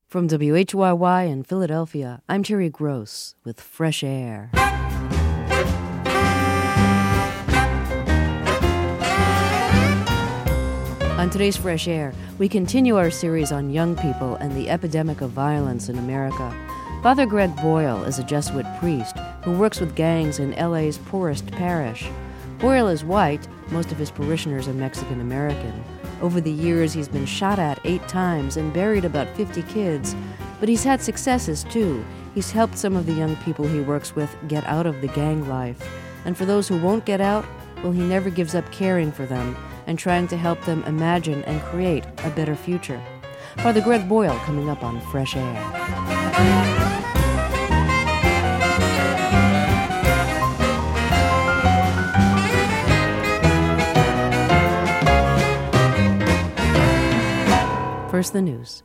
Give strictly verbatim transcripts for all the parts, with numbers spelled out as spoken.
From W H Y Y in Philadelphia, I'm Terry Gross with Fresh Air. On today's Fresh Air, we continue our series on young people and the epidemic of violence in America. Father Greg Boyle is a Jesuit priest who works with gangs in L A's poorest parish. Boyle is white, most of his parishioners are Mexican American. Over the years, he's been shot at eight times and buried about fifty kids. But he's had successes, too. He's helped some of the young people he works with get out of the gang life. And for those who won't get out, well, he never gives up caring for them and trying to help them imagine and create a better future. Father Greg Boyle coming up on Fresh Air. First, the news.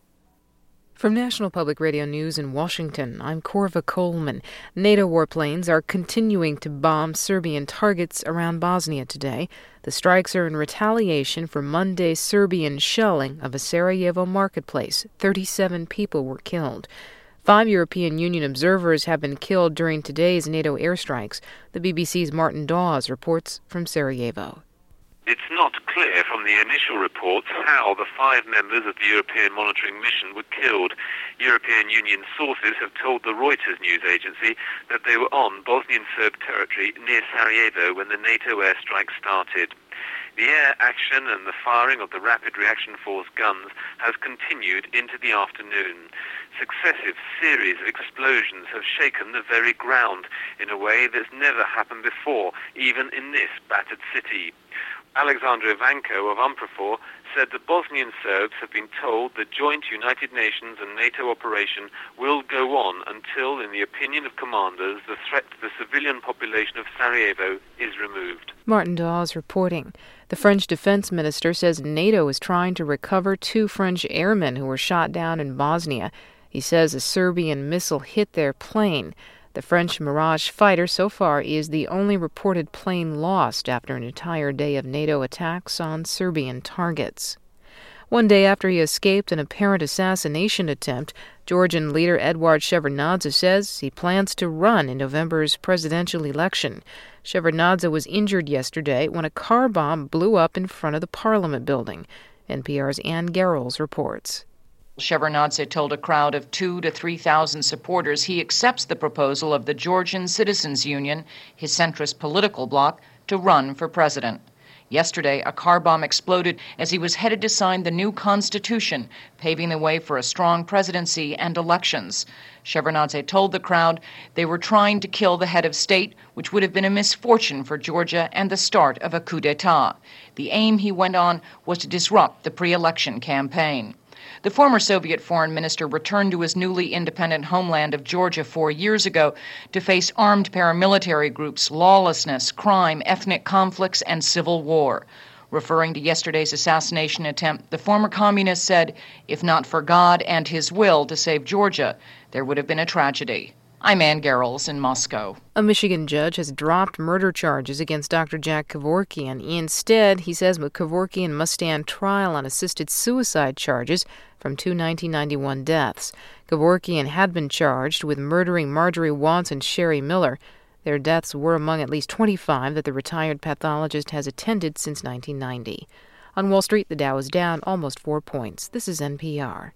From National Public Radio News in Washington, I'm Corva Coleman. NATO warplanes are continuing to bomb Serbian targets around Bosnia today. The strikes are in retaliation for Monday's Serbian shelling of a Sarajevo marketplace. thirty-seven people were killed. Five European Union observers have been killed during today's NATO airstrikes. The B B C's Martin Dawes reports from Sarajevo. It's not clear from the initial reports how the five members of the European monitoring mission were killed. European Union sources have told the Reuters news agency that they were on Bosnian Serb territory near Sarajevo when the NATO airstrike started. The air action and the firing of the Rapid Reaction Force guns has continued into the afternoon. Successive series of explosions have shaken the very ground in a way that's never happened before, even in this battered city. Alexandra Ivanko of UNPROFOR said the Bosnian Serbs have been told the joint United Nations and NATO operation will go on until, in the opinion of commanders, the threat to the civilian population of Sarajevo is removed. Martin Dawes reporting. The French defense minister says NATO is trying to recover two French airmen who were shot down in Bosnia. He says a Serbian missile hit their plane. The French Mirage fighter so far is the only reported plane lost after an entire day of NATO attacks on Serbian targets. One day after he escaped an apparent assassination attempt, Georgian leader Eduard Shevardnadze says he plans to run in November's presidential election. Shevardnadze was injured yesterday when a car bomb blew up in front of the parliament building. N P R's Ann Garrels reports. Shevardnadze told a crowd of two to three thousand supporters he accepts the proposal of the Georgian Citizens Union, his centrist political bloc, to run for president. Yesterday, a car bomb exploded as he was headed to sign the new constitution, paving the way for a strong presidency and elections. Shevardnadze told the crowd they were trying to kill the head of state, which would have been a misfortune for Georgia and the start of a coup d'etat. The aim, he went on, was to disrupt the pre-election campaign. The former Soviet foreign minister returned to his newly independent homeland of Georgia four years ago to face armed paramilitary groups, lawlessness, crime, ethnic conflicts, and civil war. Referring to yesterday's assassination attempt, the former communist said, if not for God and his will to save Georgia, there would have been a tragedy. I'm Ann Garrels in Moscow. A Michigan judge has dropped murder charges against Doctor Jack Kevorkian. Instead, he says Kevorkian must stand trial on assisted suicide charges from two nineteen ninety-one deaths. Kevorkian had been charged with murdering Marjorie Watts and Sherry Miller. Their deaths were among at least twenty-five that the retired pathologist has attended since nineteen ninety. On Wall Street, the Dow is down almost four points. This is N P R.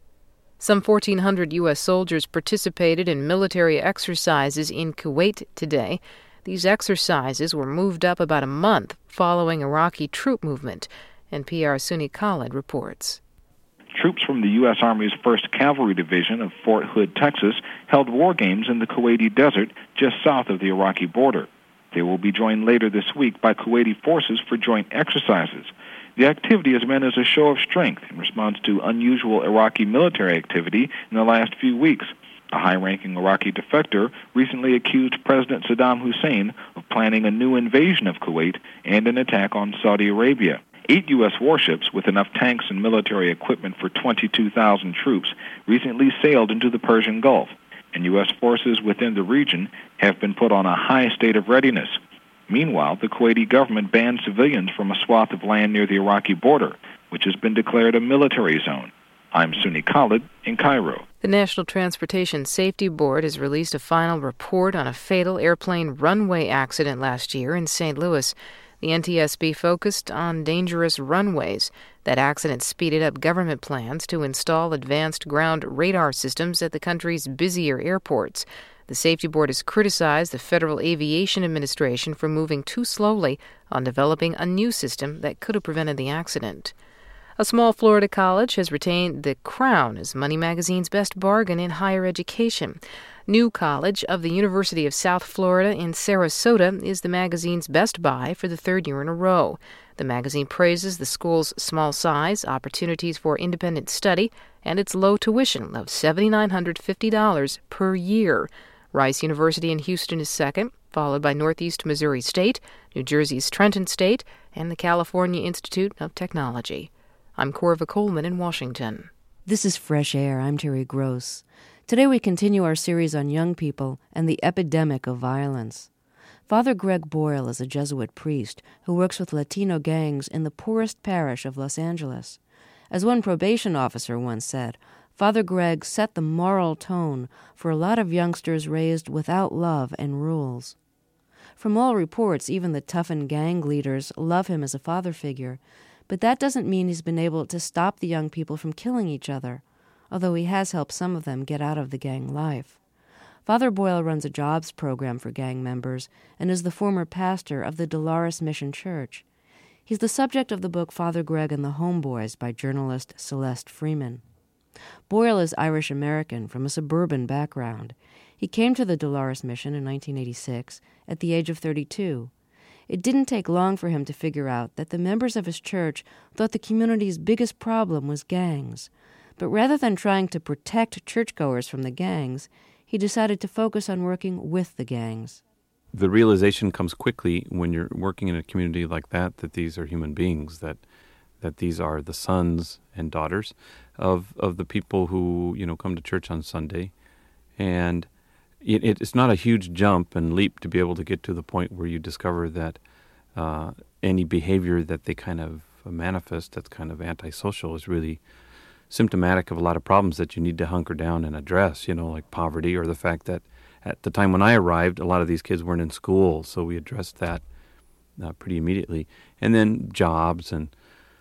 Some fourteen hundred U S soldiers participated in military exercises in Kuwait today. These exercises were moved up about a month following Iraqi troop movement. N P R's Suni Khalid reports. Troops from the U S Army's first Cavalry Division of Fort Hood, Texas, held war games in the Kuwaiti desert just south of the Iraqi border. They will be joined later this week by Kuwaiti forces for joint exercises. The activity is meant as a show of strength in response to unusual Iraqi military activity in the last few weeks. A high-ranking Iraqi defector recently accused President Saddam Hussein of planning a new invasion of Kuwait and an attack on Saudi Arabia. Eight U S warships with enough tanks and military equipment for twenty-two thousand troops recently sailed into the Persian Gulf, and U S forces within the region have been put on a high state of readiness. Meanwhile, the Kuwaiti government banned civilians from a swath of land near the Iraqi border, which has been declared a military zone. I'm Suni Khalid in Cairo. The National Transportation Safety Board has released a final report on a fatal airplane runway accident last year in Saint Louis. The N T S B focused on dangerous runways. That accident speeded up government plans to install advanced ground radar systems at the country's busier airports. The Safety Board has criticized the Federal Aviation Administration for moving too slowly on developing a new system that could have prevented the accident. A small Florida college has retained the crown as Money Magazine's best bargain in higher education. New College of the University of South Florida in Sarasota is the magazine's best buy for the third year in a row. The magazine praises the school's small size, opportunities for independent study, and its low tuition of seven thousand nine hundred fifty dollars per year. Rice University in Houston is second, followed by Northeast Missouri State, New Jersey's Trenton State, and the California Institute of Technology. I'm Corva Coleman in Washington. This is Fresh Air. I'm Terry Gross. Today we continue our series on young people and the epidemic of violence. Father Greg Boyle is a Jesuit priest who works with Latino gangs in the poorest parish of Los Angeles. As one probation officer once said, Father Greg set the moral tone for a lot of youngsters raised without love and rules. From all reports, even the toughened gang leaders love him as a father figure, but that doesn't mean he's been able to stop the young people from killing each other, although he has helped some of them get out of the gang life. Father Boyle runs a jobs program for gang members and is the former pastor of the Dolores Mission Church. He's the subject of the book Father Greg and the Homeboys by journalist Celeste Freeman. Boyle is Irish-American from a suburban background. He came to the Dolores Mission in nineteen eighty-six at the age of thirty-two. It didn't take long for him to figure out that the members of his church thought the community's biggest problem was gangs. But rather than trying to protect churchgoers from the gangs, he decided to focus on working with the gangs. The realization comes quickly when you're working in a community like that, that these are human beings, that that these are the sons and daughters of of the people who, you know, come to church on Sunday. And it, it's not a huge jump and leap to be able to get to the point where you discover that uh, any behavior that they kind of manifest that's kind of antisocial is really symptomatic of a lot of problems that you need to hunker down and address, you know, like poverty, or the fact that at the time when I arrived, a lot of these kids weren't in school, so we addressed that uh, pretty immediately. And then jobs and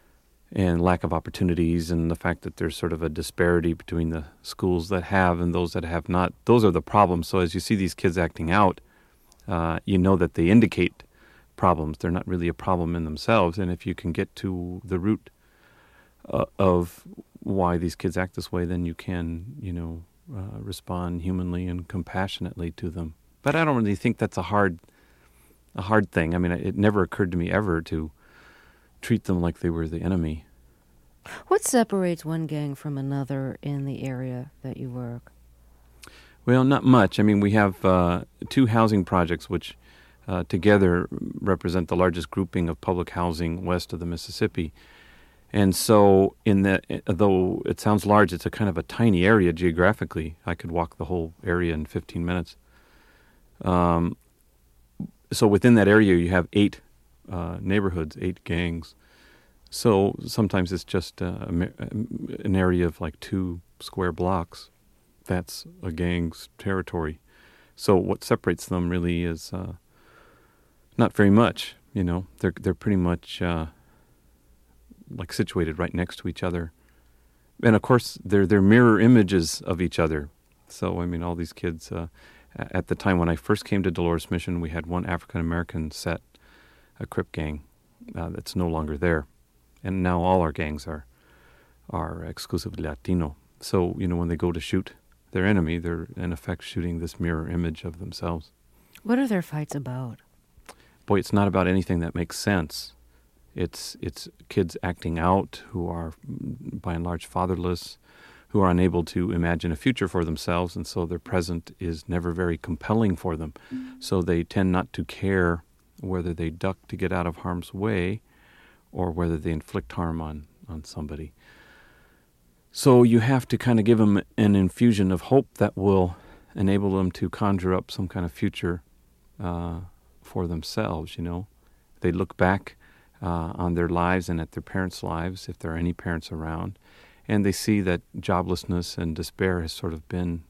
and lack of opportunities, and the fact that there's sort of a disparity between the schools that have and those that have not. Those are the problems. So as you see these kids acting out, uh, you know that they indicate problems. They're not really a problem in themselves. And if you can get to the root uh, of why these kids act this way, then you can, you know, uh, respond humanly and compassionately to them. But I don't really think that's a hard, a hard thing. I mean, it never occurred to me ever to treat them like they were the enemy. What separates one gang from another in the area that you work? Well, not much. I mean, we have uh, two housing projects which uh, together represent the largest grouping of public housing west of the Mississippi. And so, in the, though it sounds large, it's a kind of a tiny area geographically. I could walk the whole area in fifteen minutes. Um, so within that area, you have eight uh, neighborhoods, eight gangs. So sometimes it's just uh, an area of like two square blocks. That's a gang's territory. So what separates them really is uh, not very much. You know, they're they're pretty much Uh, like situated right next to each other. And of course, they're, they're mirror images of each other. So, I mean, all these kids, uh, at the time when I first came to Dolores Mission, we had one African-American set, a Crip gang, uh, that's no longer there. And now all our gangs are, are exclusively Latino. So, you know, when they go to shoot their enemy, they're in effect shooting this mirror image of themselves. What are their fights about? Boy, it's not about anything that makes sense. It's it's kids acting out who are, by and large, fatherless, who are unable to imagine a future for themselves, and so their present is never very compelling for them. Mm-hmm. So they tend not to care whether they duck to get out of harm's way or whether they inflict harm on, on somebody. So you have to kind of give them an infusion of hope that will enable them to conjure up some kind of future uh, for themselves, you know. They look back Uh, on their lives and at their parents' lives, if there are any parents around, and they see that joblessness and despair has sort of been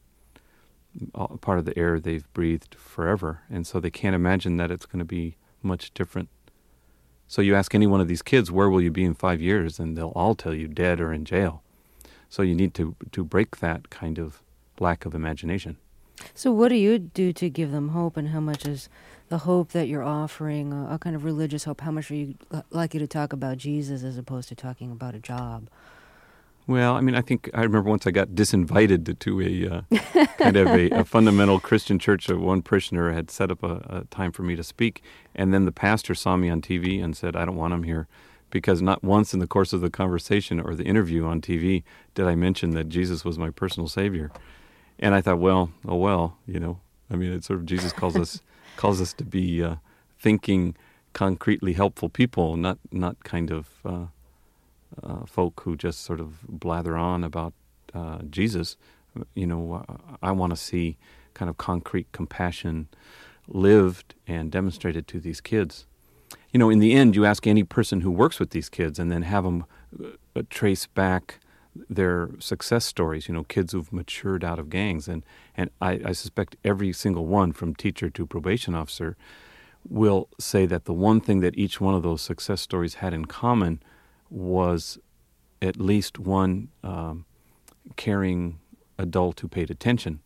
a part of the air they've breathed forever, and so they can't imagine that it's going to be much different. So you ask any one of these kids, where will you be in five years? And they'll all tell you dead or in jail. So you need to to break that kind of lack of imagination. So what do you do to give them hope, and how much is the hope that you're offering, a, a kind of religious hope, how much are you likely to talk about Jesus as opposed to talking about a job? Well, I mean, I think I remember once I got disinvited to, to a uh, kind of a, a fundamental Christian church. One parishioner had set up a, a time for me to speak, and then the pastor saw me on T V and said, I don't want him here, because not once in the course of the conversation or the interview on T V did I mention that Jesus was my personal Savior. And I thought, well, oh well, you know, I mean, it's sort of Jesus calls us calls us to be uh, thinking, concretely helpful people, not not kind of uh, uh, folk who just sort of blather on about uh, Jesus. You know, I want to see kind of concrete compassion lived and demonstrated to these kids. You know, in the end, you ask any person who works with these kids and then have them uh, trace back their success stories, you know, kids who've matured out of gangs. And, and I, I suspect every single one, from teacher to probation officer, will say that the one thing that each one of those success stories had in common was at least one um, caring adult who paid attention.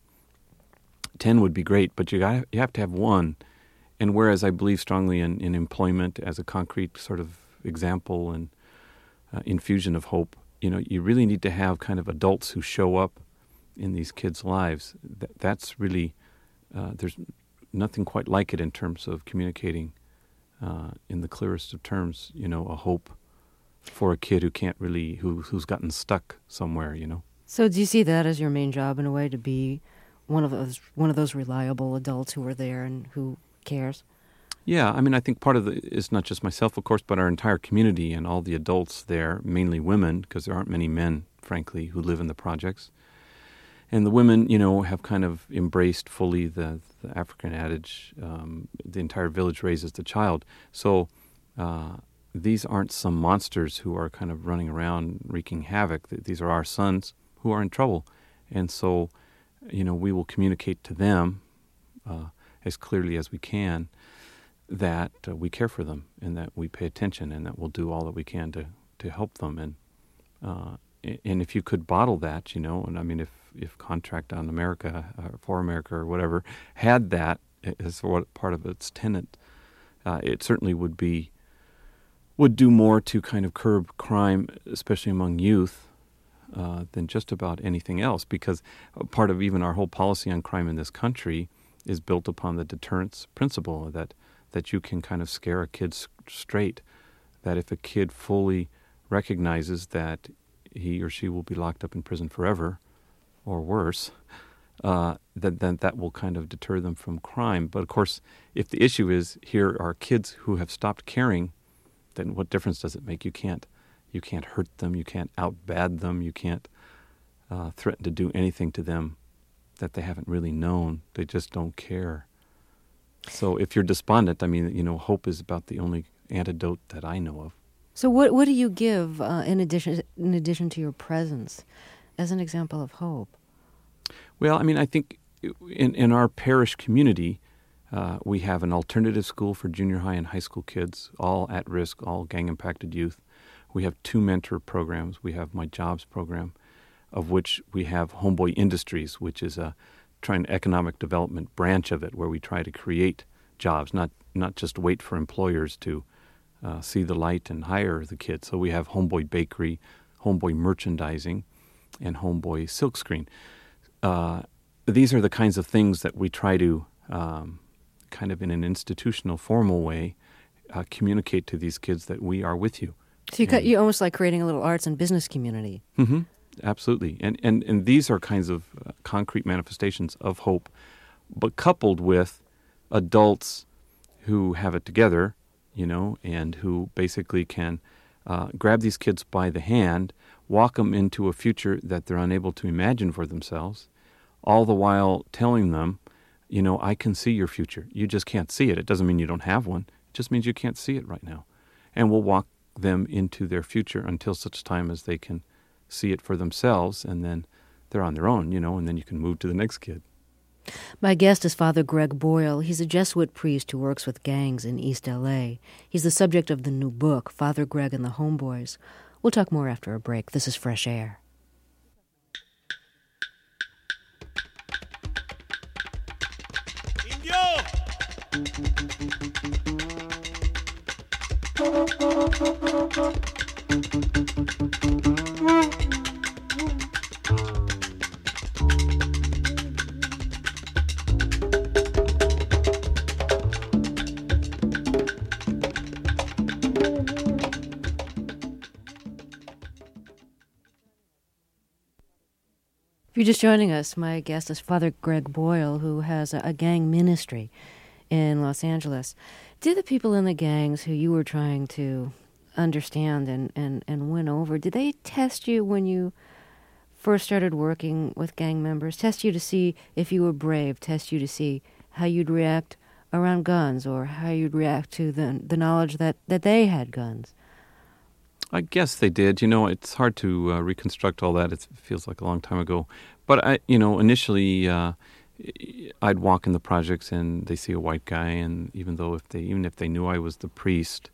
Ten would be great, but you got you have to have one. And whereas I believe strongly in, in employment as a concrete sort of example and uh, infusion of hope, you know, you really need to have kind of adults who show up in these kids' lives. Th- that's really, uh, there's nothing quite like it in terms of communicating uh, in the clearest of terms, you know, a hope for a kid who can't really, who who's gotten stuck somewhere, you know. So do you see that as your main job in a way, to be one of those one of those reliable adults who are there and who cares? Yeah, I mean, I think part of it is not just myself, of course, but our entire community and all the adults there, mainly women, because there aren't many men, frankly, who live in the projects. And the women, you know, have kind of embraced fully the, the African adage, um, the entire village raises the child. So uh, these aren't some monsters who are kind of running around wreaking havoc. These are our sons who are in trouble. And so, you know, we will communicate to them uh, as clearly as we can that uh, we care for them and that we pay attention and that we'll do all that we can to, to help them. And uh, and if you could bottle that, you know, and I mean, if, if Contract on America, uh, for America or whatever, had that as what part of its tenet, uh, it certainly would be, would do more to kind of curb crime, especially among youth, uh, than just about anything else. Because part of even our whole policy on crime in this country is built upon the deterrence principle that that you can kind of scare a kid straight, that if a kid fully recognizes that he or she will be locked up in prison forever, or worse, uh, that then that will kind of deter them from crime. But of course, if the issue is here are kids who have stopped caring, then what difference does it make? You can't, you can't hurt them, you can't out-bad them, you can't uh, threaten to do anything to them that they haven't really known. They just don't care. So if you're despondent, I mean, you know, hope is about the only antidote that I know of. So what what do you give uh, in addition in addition to your presence as an example of hope? Well, I mean, I think in, in our parish community, uh, we have an alternative school for junior high and high school kids, all at risk, all gang-impacted youth. We have two mentor programs. We have My Jobs program, of which we have Homeboy Industries, which is a trying economic development branch of it, where we try to create jobs, not not just wait for employers to uh, see the light and hire the kids. So we have Homeboy Bakery, Homeboy Merchandising, and Homeboy Silkscreen. Uh, these are the kinds of things that we try to, um, kind of in an institutional, formal way, uh, communicate to these kids that we are with you. So you, cut, you almost like creating a little arts and business community. Mm-hmm. Absolutely. And, and and these are kinds of uh, concrete manifestations of hope, but coupled with adults who have it together, you know, and who basically can uh, grab these kids by the hand, walk them into a future that they're unable to imagine for themselves, all the while telling them, you know, I can see your future. You just can't see it. It doesn't mean you don't have one. It just means you can't see it right now. And we'll walk them into their future until such time as they can see it for themselves, and then they're on their own, you know, and then you can move to the next kid. My guest is Father Greg Boyle. He's a Jesuit priest who works with gangs in East L A. He's the subject of the new book, Father Greg and the Homeboys. We'll talk more after a break. This is Fresh Air. If you're just joining us, my guest is Father Greg Boyle, who has a, a gang ministry in Los Angeles. Did the people in the gangs who you were trying to understand and, and, and win over, did they test you when you first started working with gang members? Test you to see if you were brave, test you to see how you'd react around guns or how you'd react to the, the knowledge that, that they had guns? I guess they did. You know, it's hard to uh, reconstruct all that. It feels like a long time ago. But, I, you know, initially uh, I'd walk in the projects and they see a white guy, and even though if they, even if they knew I was the priest,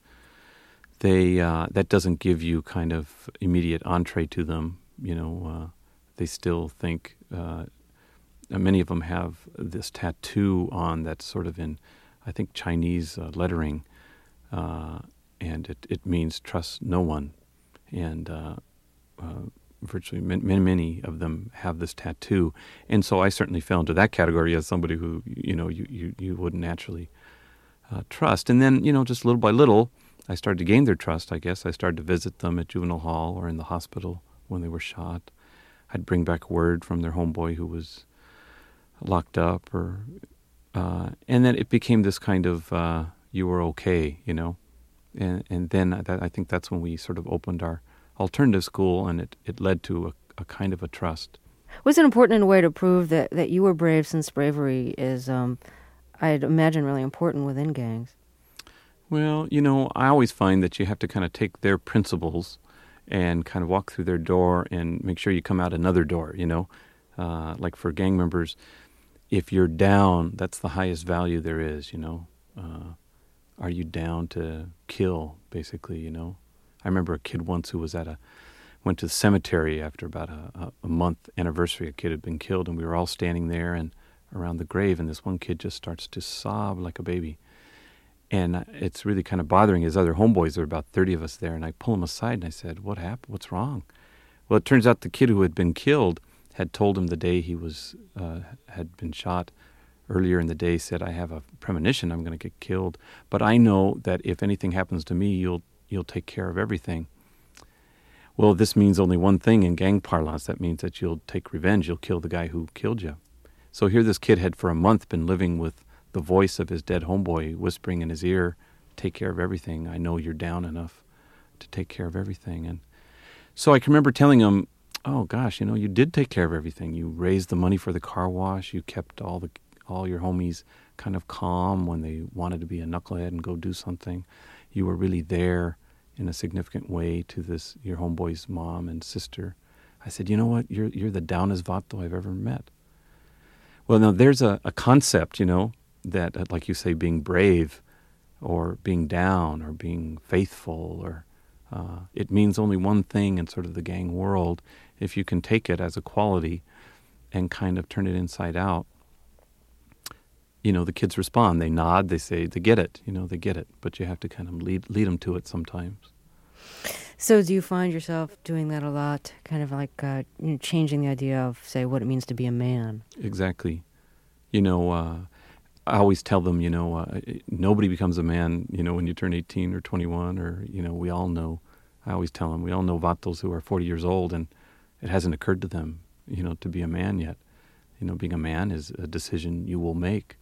they uh, that doesn't give you kind of immediate entree to them. You know, uh, they still think, uh, many of them have this tattoo on that's sort of in, I think, Chinese uh, lettering, uh and it, it means trust no one. And uh, uh, virtually many, many of them have this tattoo. And so I certainly fell into that category as somebody who, you know, you, you, you wouldn't naturally uh, trust. And then, you know, just little by little, I started to gain their trust, I guess. I started to visit them at juvenile hall or in the hospital when they were shot. I'd bring back word from their homeboy who was locked up. or uh, And then it became this kind of, uh, you were okay, you know. And, and then I, I think that's when we sort of opened our alternative school, and it, it led to a, a kind of a trust. Was it important in a way to prove that, that you were brave, since bravery is, um, I'd imagine, really important within gangs? Well, you know, I always find that you have to kind of take their principles and kind of walk through their door and make sure you come out another door, you know. Uh, like for gang members, if you're down, that's the highest value there is, you know. Uh, Are you down to kill, basically, you know? I remember a kid once who was at a, went to the cemetery after about a, a month anniversary. A kid had been killed, and we were all standing there and around the grave, and this one kid just starts to sob like a baby. And it's really kind of bothering his other homeboys. There were about thirty of us there, and I pull him aside, and I said, what happened? What's wrong? Well, it turns out the kid who had been killed had told him the day he was uh, had been shot earlier in the day, said, I have a premonition I'm going to get killed, but I know that if anything happens to me, you'll you'll take care of everything. Well, this means only one thing in gang parlance. That means that you'll take revenge. You'll kill the guy who killed you. So here this kid had for a month been living with the voice of his dead homeboy whispering in his ear, take care of everything. I know you're down enough to take care of everything. And so I can remember telling him, oh gosh, you know, you did take care of everything. You raised the money for the car wash. You kept all the all your homies kind of calm when they wanted to be a knucklehead and go do something. You were really there in a significant way to this, your homeboy's mom and sister. I said, you know what? You're you're the downest vato I've ever met. Well, now there's a, a concept, you know, that, like you say, being brave or being down or being faithful, or uh, it means only one thing in sort of the gang world. If you can take it as a quality and kind of turn it inside out, you know, the kids respond. They nod. They say, they get it. You know, they get it. But you have to kind of lead lead them to it sometimes. So do you find yourself doing that a lot, kind of like uh, you know, changing the idea of, say, what it means to be a man? Exactly. You know, uh, I always tell them, you know, uh, nobody becomes a man, you know, when you turn eighteen or twenty-one, or, you know, we all know. I always tell them, we all know vatos who are forty years old, and it hasn't occurred to them, you know, to be a man yet. You know, being a man is a decision you will make.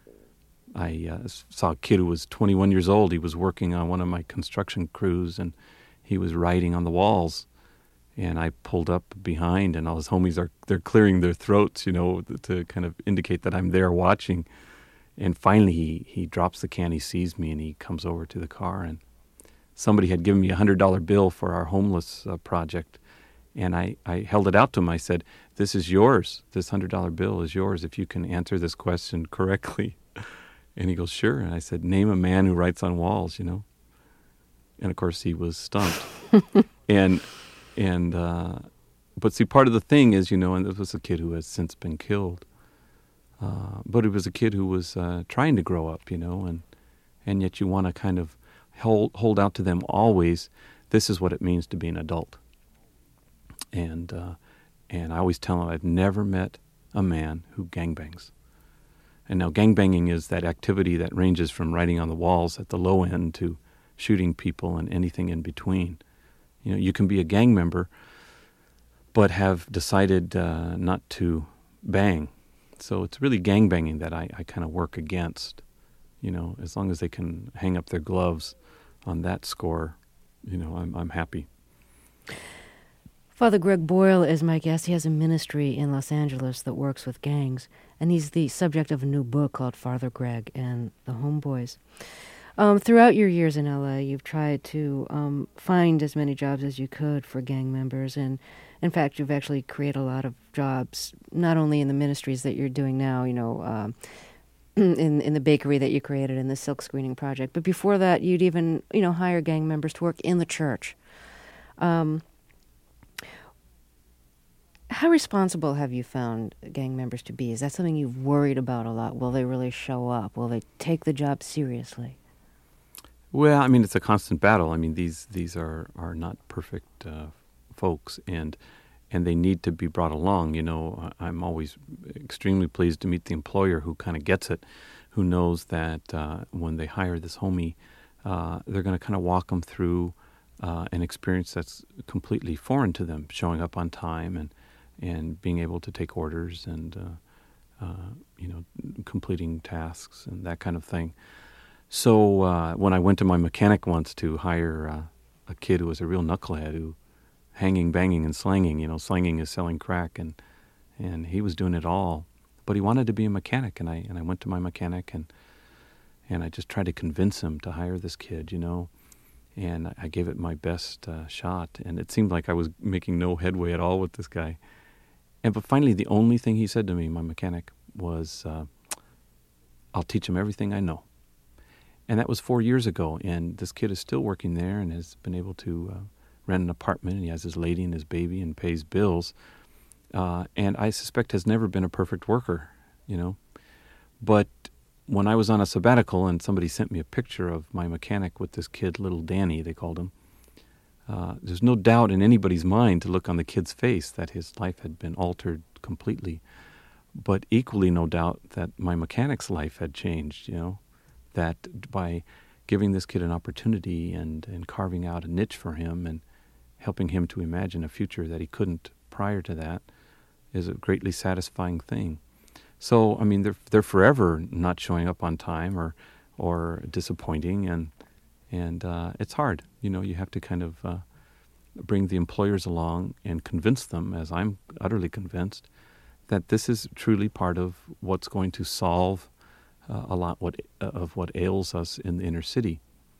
I uh, saw a kid who was twenty-one years old. He was working on one of my construction crews, and he was writing on the walls. And I pulled up behind, and all his homies are they're clearing their throats, you know, to kind of indicate that I'm there watching. And finally, he, he drops the can. He sees me, and he comes over to the car. And somebody had given me a hundred dollar bill for our homeless uh, project, And I, I held it out to him. I said, this is yours. This one hundred dollar bill is yours if you can answer this question correctly. And he goes, sure. And I said, name a man who writes on walls, you know. And, of course, he was stumped. and, and uh, but see, part of the thing is, you know, and this was a kid who has since been killed. Uh, but it was a kid who was uh, trying to grow up, you know, and and yet you want to kind of hold, hold out to them always, this is what it means to be an adult. And uh, and I always tell them I've never met a man who gangbangs. And now gangbanging is that activity that ranges from writing on the walls at the low end to shooting people and anything in between. You know, you can be a gang member but have decided uh, not to bang. So it's really gangbanging that I, I kind of work against. You know, as long as they can hang up their gloves on that score, you know, I'm I'm happy. Father Greg Boyle is my guest. He has a ministry in Los Angeles that works with gangs, and he's the subject of a new book called Father Greg and the Homeboys. Um, throughout your years in L A, you've tried to um, find as many jobs as you could for gang members, and in fact, you've actually created a lot of jobs, not only in the ministries that you're doing now, you know, um, in in the bakery that you created, in the silk screening project, but before that, you'd even, you know, hire gang members to work in the church. Um, how responsible have you found gang members to be? Is that something you've worried about a lot? Will they really show up? Will they take the job seriously? Well, I mean, it's a constant battle. I mean, these these are, are not perfect uh, folks, and and they need to be brought along. You know, I'm always extremely pleased to meet the employer who kind of gets it, who knows that uh, when they hire this homie, uh, they're going to kind of walk them through uh, an experience that's completely foreign to them, showing up on time and and being able to take orders and uh, uh, you know, completing tasks and that kind of thing. So uh, when I went to my mechanic once to hire uh, a kid who was a real knucklehead, who hanging, banging, and slanging, you know, slanging is selling crack, and and he was doing it all, but he wanted to be a mechanic, and I and I went to my mechanic and and I just tried to convince him to hire this kid, you know, and I gave it my best uh, shot, and it seemed like I was making no headway at all with this guy. And but finally, the only thing he said to me, my mechanic, was, uh, "I'll teach him everything I know." And that was four years ago, and this kid is still working there and has been able to uh, rent an apartment, and he has his lady and his baby and pays bills. Uh, and I suspect has never been a perfect worker, you know. But when I was on a sabbatical and somebody sent me a picture of my mechanic with this kid, little Danny, they called him, uh, there's no doubt in anybody's mind to look on the kid's face that his life had been altered completely. But equally no doubt that my mechanic's life had changed, you know. That by giving this kid an opportunity and, and carving out a niche for him and helping him to imagine a future that he couldn't prior to that is a greatly satisfying thing. So, I mean, they're they're forever not showing up on time or or disappointing, and and uh, it's hard. You know, you have to kind of uh, bring the employers along and convince them, as I'm utterly convinced, that this is truly part of what's going to solve Uh, a lot what uh, of what ails us in the inner city.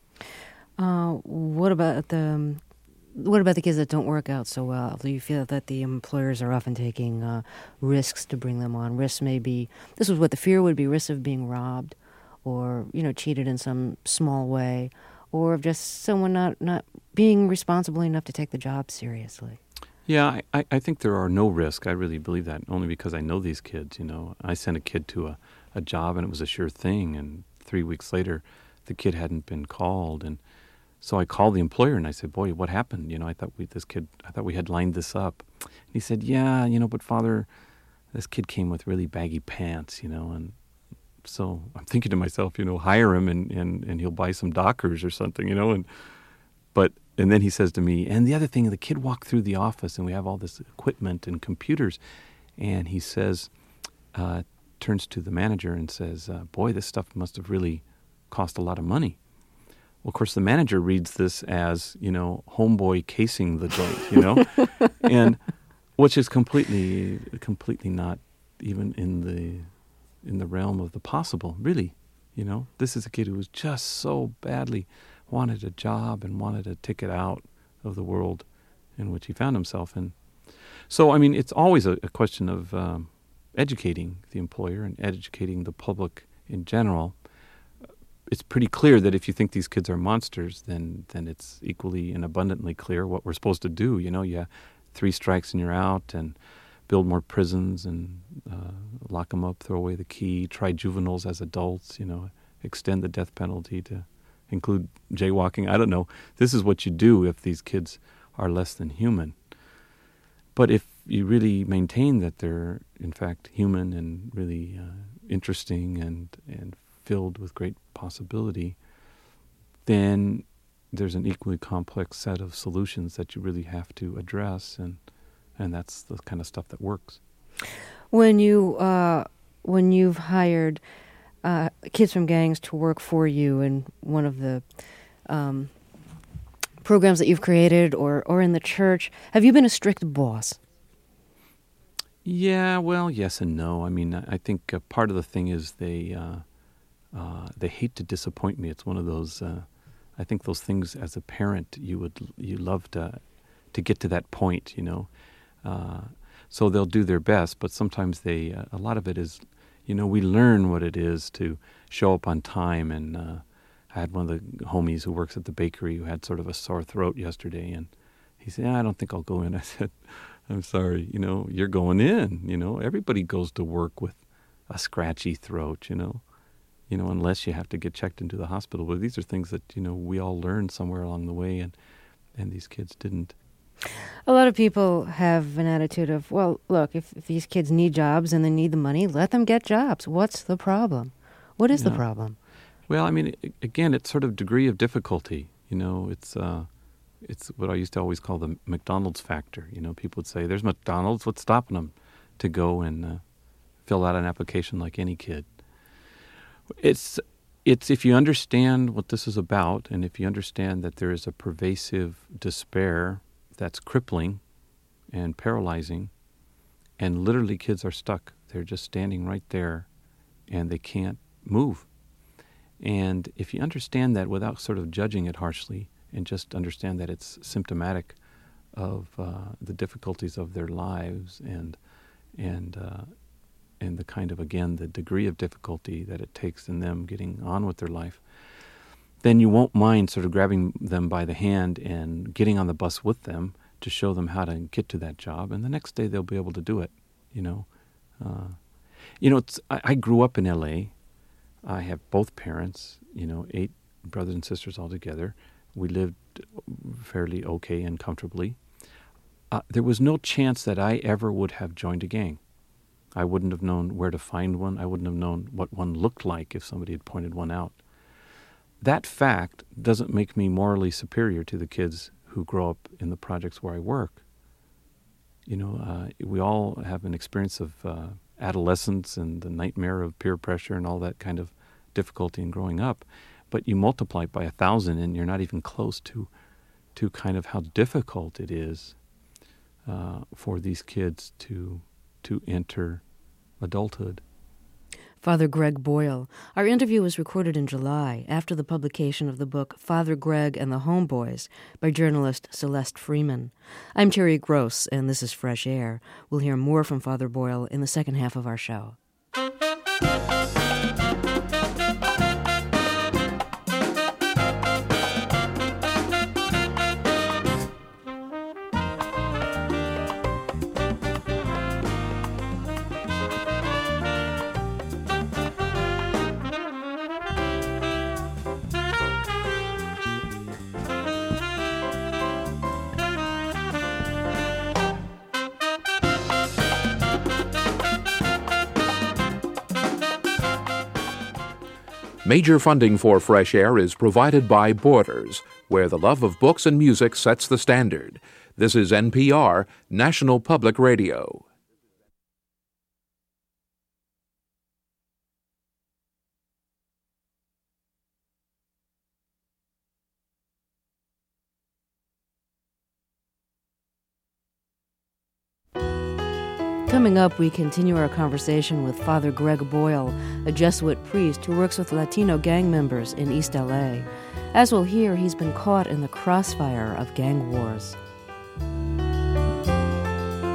Uh, what about the um, what about the kids that don't work out so well? Do you feel that the employers are often taking uh, risks to bring them on? Risks may be, this is what the fear would be, risks of being robbed, or you know, cheated in some small way, or of just someone not not being responsible enough to take the job seriously. Yeah, I, I think there are no risks. I really believe that, only because I know these kids. You know, I sent a kid to a a job and it was a sure thing, and three weeks later the kid hadn't been called, and so I called the employer and I said, boy, what happened? You know, I thought we this kid I thought we had lined this up. And he said, yeah, you know, but Father, this kid came with really baggy pants, you know, and so I'm thinking to myself, you know, hire him and, and, and he'll buy some Dockers or something, you know, and but and then he says to me, and the other thing, the kid walked through the office and we have all this equipment and computers, and he says, uh, turns to the manager and says, uh, boy, this stuff must have really cost a lot of money. Well, of course, the manager reads this as, you know, homeboy casing the joint, you know, and which is completely, completely not even in the in the realm of the possible, really. You know, this is a kid who was just so badly wanted a job and wanted a ticket out of the world in which he found himself, and So, I mean, it's always a, a question of um, educating the employer and educating the public in general. It's pretty clear that if you think these kids are monsters, then then it's equally and abundantly clear what we're supposed to do. You know, yeah, three strikes and you're out, and build more prisons and uh, lock them up, throw away the key, try juveniles as adults, you know, extend the death penalty to include jaywalking. I don't know. This is what you do if these kids are less than human. But if you really maintain that they're, in fact, human and really uh, interesting and, and filled with great possibility, then there's an equally complex set of solutions that you really have to address, and and that's the kind of stuff that works. When you uh, when you've hired uh, kids from gangs to work for you in one of the um, programs that you've created, or or in the church, have you been a strict boss? Yeah, well, yes and no. I mean, I think uh, part of the thing is they uh, uh, they hate to disappoint me. It's one of those. Uh, I think those things as a parent you would you love to to get to that point, you know. Uh, so they'll do their best, but sometimes they uh, a lot of it is, you know, we learn what it is to show up on time. And uh, I had one of the homies who works at the bakery who had sort of a sore throat yesterday, and he said, "I don't think I'll go in." I said, "I'm sorry, you know, you're going in. You know, everybody goes to work with a scratchy throat, you know, you know, unless you have to get checked into the hospital." But these are things that, you know, we all learned somewhere along the way, and and these kids didn't. A lot of people have an attitude of, well, look, if, if these kids need jobs and they need the money, let them get jobs. What's the problem? What is yeah. the problem? Well, I mean, again, it's sort of degree of difficulty. You know, it's uh, it's what I used to always call the McDonald's factor. You know, people would say, "There's McDonald's. What's stopping them to go and uh, fill out an application like any kid?" It's it's if you understand what this is about, and if you understand that there is a pervasive despair that's crippling and paralyzing, and literally kids are stuck. They're just standing right there, and they can't move. And if you understand that without sort of judging it harshly, and just understand that it's symptomatic of uh, the difficulties of their lives, and and uh, and the kind of, again, the degree of difficulty that it takes in them getting on with their life, then you won't mind sort of grabbing them by the hand and getting on the bus with them to show them how to get to that job. And the next day they'll be able to do it, you know. Uh, you know, it's, I, I grew up in L A. I have both parents, you know, eight brothers and sisters all together. We lived fairly okay and comfortably. Uh, there was no chance that I ever would have joined a gang. I wouldn't have known where to find one. I wouldn't have known what one looked like if somebody had pointed one out. That fact doesn't make me morally superior to the kids who grow up in the projects where I work. You know, uh, we all have an experience of uh, adolescence and the nightmare of peer pressure and all that kind of difficulty in growing up. But you multiply it by a thousand, and you're not even close to, to kind of how difficult it is uh, for these kids to to enter adulthood. Father Greg Boyle. Our interview was recorded in July after the publication of the book Father Greg and the Homeboys by journalist Celeste Freeman. I'm Terry Gross, and this is Fresh Air. We'll hear more from Father Boyle in the second half of our show. Major funding for Fresh Air is provided by Borders, where the love of books and music sets the standard. This is N P R, National Public Radio. Coming up, we continue our conversation with Father Greg Boyle, a Jesuit priest who works with Latino gang members in East L A. As we'll hear, he's been caught in the crossfire of gang wars.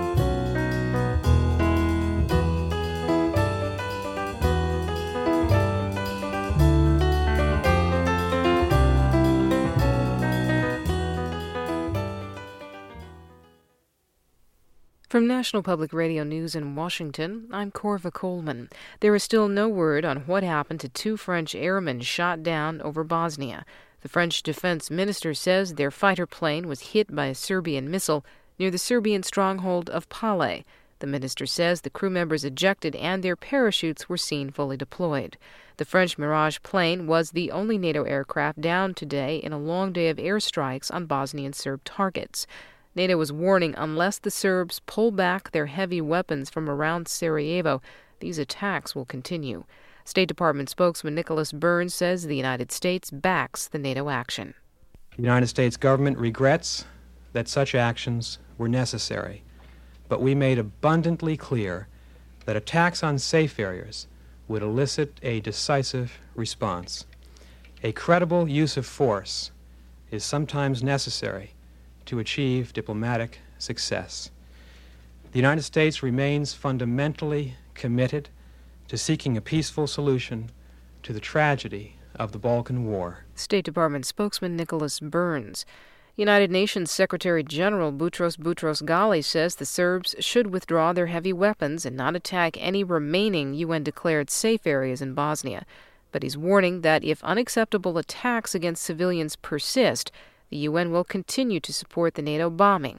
From National Public Radio News in Washington, I'm Corva Coleman. There is still no word on what happened to two French airmen shot down over Bosnia. The French defense minister says their fighter plane was hit by a Serbian missile near the Serbian stronghold of Pale. The minister says the crew members ejected and their parachutes were seen fully deployed. The French Mirage plane was the only NATO aircraft down today in a long day of airstrikes on Bosnian Serb targets. NATO is warning unless the Serbs pull back their heavy weapons from around Sarajevo, these attacks will continue. State Department spokesman Nicholas Burns says the United States backs the NATO action. The United States government regrets that such actions were necessary, but we made abundantly clear that attacks on safe areas would elicit a decisive response. A credible use of force is sometimes necessary to achieve diplomatic success. The United States remains fundamentally committed to seeking a peaceful solution to the tragedy of the Balkan War. State Department spokesman Nicholas Burns. United Nations Secretary General Boutros Boutros-Ghali says the Serbs should withdraw their heavy weapons and not attack any remaining U N-declared safe areas in Bosnia. But he's warning that if unacceptable attacks against civilians persist, the U N will continue to support the NATO bombing.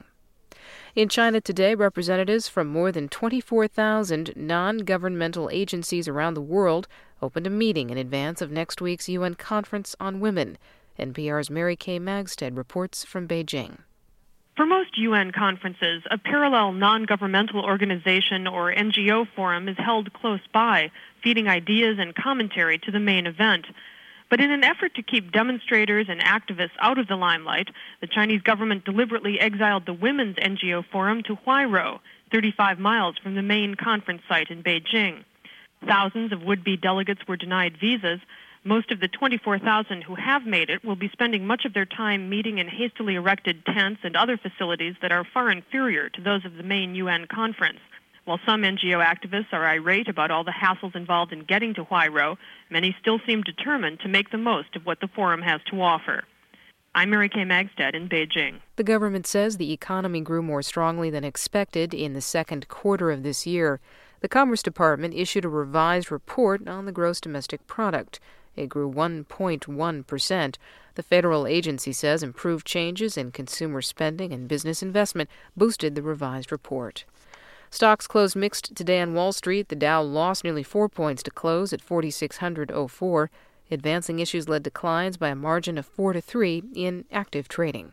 In China today, representatives from more than twenty-four thousand non-governmental agencies around the world opened a meeting in advance of next week's U N Conference on Women. N P R's Mary Kay Magstead reports from Beijing. For most U N conferences, a parallel non-governmental organization or N G O forum is held close by, feeding ideas and commentary to the main event. But in an effort to keep demonstrators and activists out of the limelight, the Chinese government deliberately exiled the Women's N G O Forum to Huairou, thirty-five miles from the main conference site in Beijing. Thousands of would-be delegates were denied visas. Most of the twenty-four thousand who have made it will be spending much of their time meeting in hastily erected tents and other facilities that are far inferior to those of the main U N conference. While some N G O activists are irate about all the hassles involved in getting to Huairou, many still seem determined to make the most of what the forum has to offer. I'm Mary Kay Magstead in Beijing. The government says the economy grew more strongly than expected in the second quarter of this year. The Commerce Department issued a revised report on the gross domestic product. It grew one point one percent. The federal agency says improved changes in consumer spending and business investment boosted the revised report. Stocks closed mixed today on Wall Street. The Dow lost nearly four points to close at forty-six hundred oh four. Advancing issues led declines by a margin of four to three in active trading.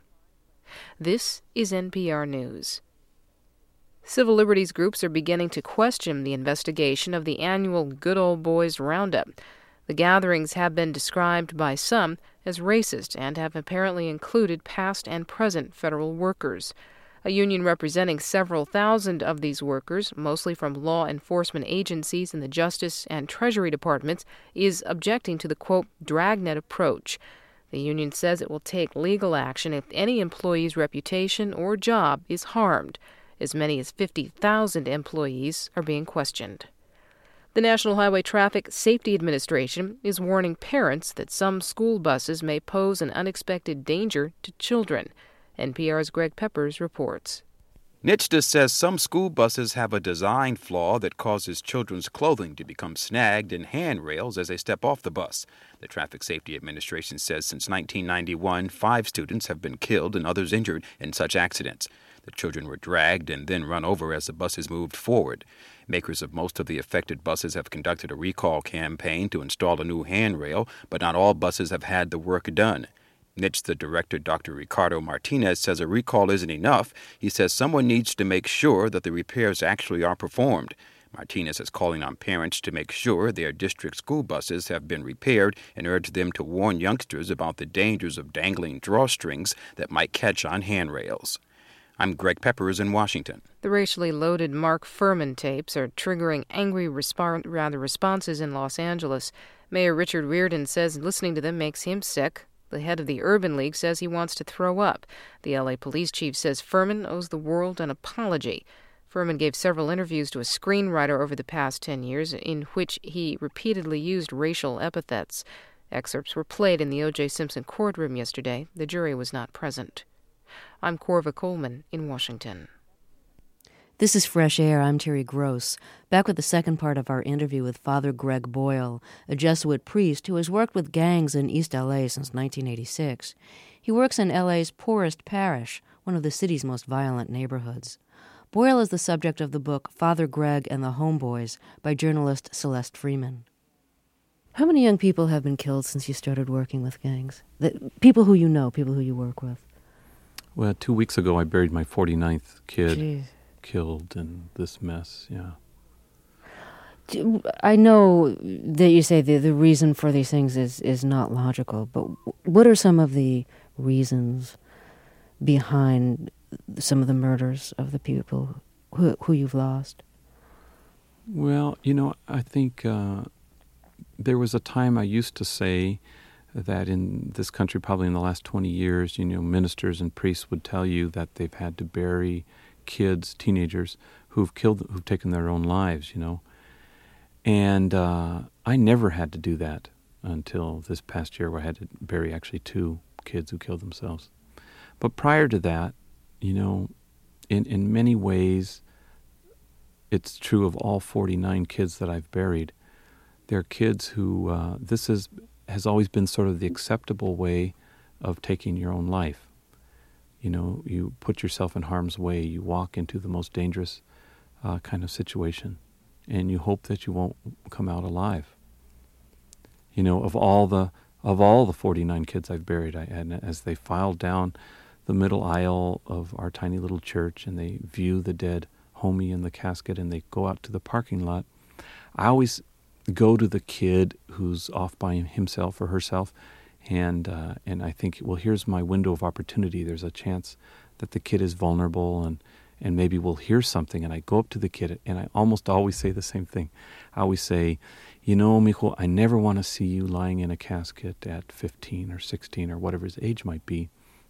This is N P R News. Civil liberties groups are beginning to question the investigation of the annual Good Old Boys Roundup. The gatherings have been described by some as racist and have apparently included past and present federal workers. A union representing several thousand of these workers, mostly from law enforcement agencies and the Justice and Treasury Departments, is objecting to the, quote, dragnet approach. The union says it will take legal action if any employee's reputation or job is harmed. As many as fifty thousand employees are being questioned. The National Highway Traffic Safety Administration is warning parents that some school buses may pose an unexpected danger to children. N P R's Greg Peppers reports. NHTSA says some school buses have a design flaw that causes children's clothing to become snagged in handrails as they step off the bus. The Traffic Safety Administration says since nineteen ninety-one, five students have been killed and others injured in such accidents. The children were dragged and then run over as the buses moved forward. Makers of most of the affected buses have conducted a recall campaign to install a new handrail, but not all buses have had the work done. NHTSA Director Doctor Ricardo Martinez says a recall isn't enough. He says someone needs to make sure that the repairs actually are performed. Martinez is calling on parents to make sure their district school buses have been repaired and urge them to warn youngsters about the dangers of dangling drawstrings that might catch on handrails. I'm Greg Peppers in Washington. The racially loaded Mark Furman tapes are triggering angry resp- rather responses in Los Angeles. Mayor Richard Riordan says listening to them makes him sick. The head of the Urban League says he wants to throw up. The L A police chief says Furman owes the world an apology. Furman gave several interviews to a screenwriter over the past ten years in which he repeatedly used racial epithets. Excerpts were played in the O J Simpson courtroom yesterday. The jury was not present. I'm Corva Coleman in Washington. This is Fresh Air. I'm Terry Gross, back with the second part of our interview with Father Greg Boyle, a Jesuit priest who has worked with gangs in East L A since nineteen eighty-six. He works in L A's poorest parish, one of the city's most violent neighborhoods. Boyle is the subject of the book Father Greg and the Homeboys by journalist Celeste Freeman. How many young people have been killed since you started working with gangs? The, people who you know, people who you work with. Well, two weeks ago I buried my forty-ninth kid. Jeez. Killed in this mess, yeah. I know that you say the, the reason for these things is, is not logical, but what are some of the reasons behind some of the murders of the people who, who you've lost? Well, you know, I think uh, there was a time I used to say that in this country, probably in the last twenty years, you know, ministers and priests would tell you that they've had to bury kids, teenagers, who've killed, who've taken their own lives, you know. And uh, I never had to do that until this past year where I had to bury actually two kids who killed themselves. But prior to that, you know, in, in many ways, it's true of all forty-nine kids that I've buried. They're kids who, uh, this is, has always been sort of the acceptable way of taking your own life. You know, you put yourself in harm's way. You walk into the most dangerous uh, kind of situation, and you hope that you won't come out alive. You know, of all the of all the forty-nine kids I've buried, I, and as they file down the middle aisle of our tiny little church, and they view the dead homie in the casket, and they go out to the parking lot, I always go to the kid who's off by himself or herself. And uh, and I think, well, here's my window of opportunity. There's a chance that the kid is vulnerable and, and maybe we'll hear something. And I go up to the kid, and I almost always say the same thing. I always say, you know, mijo, I never want to see you lying in a casket at fifteen or sixteen or whatever his age might be.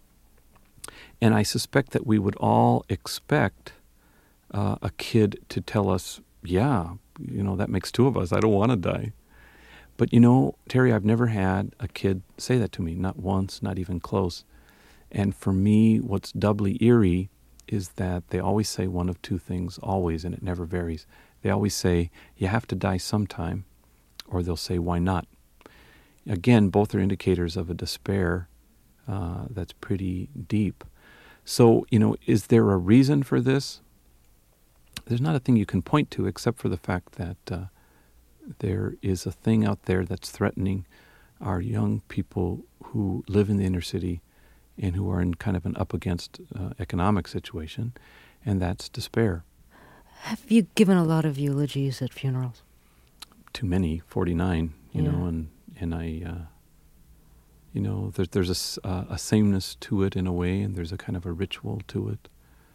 And I suspect that we would all expect uh, a kid to tell us, yeah, you know, that makes two of us. I don't want to die. But, you know, Terry, I've never had a kid say that to me, not once, not even close. And for me, what's doubly eerie is that they always say one of two things, always, and it never varies. They always say, you have to die sometime, or they'll say, why not? Again, both are indicators of a despair uh, that's pretty deep. So, you know, is there a reason for this? There's not a thing you can point to except for the fact that uh, there is a thing out there that's threatening our young people who live in the inner city and who are in kind of an up against uh, economic situation, and that's despair. Have you given a lot of eulogies at funerals? Too many, forty-nine, you yeah. know, and, and I, uh, you know, there's, there's a, uh, a sameness to it in a way, and there's a kind of a ritual to it.